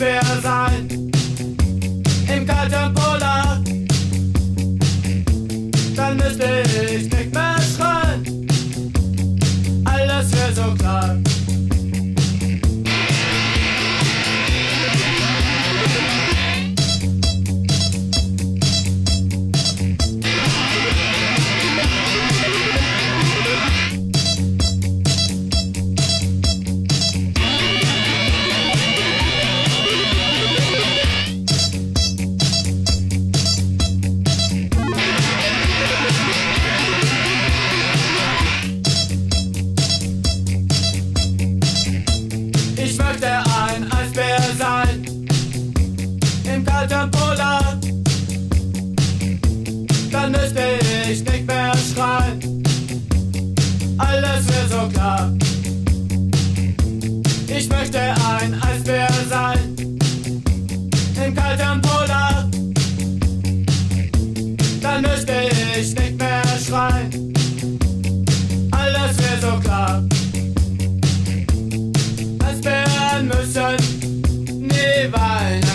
Eisbär sein, im kalten Polar. Dann müsste ich nicht mehr schreien, alles wäre so klar. Ich möchte ein Eisbär sein, im kalten Polar. Dann müsste ich nicht mehr schreien, alles wäre so klar. Ich möchte ein Eisbär sein, im kalten Polar. Dann müsste ich nicht mehr schreien, alles wäre so klar. Eisbären müssen nie weinen.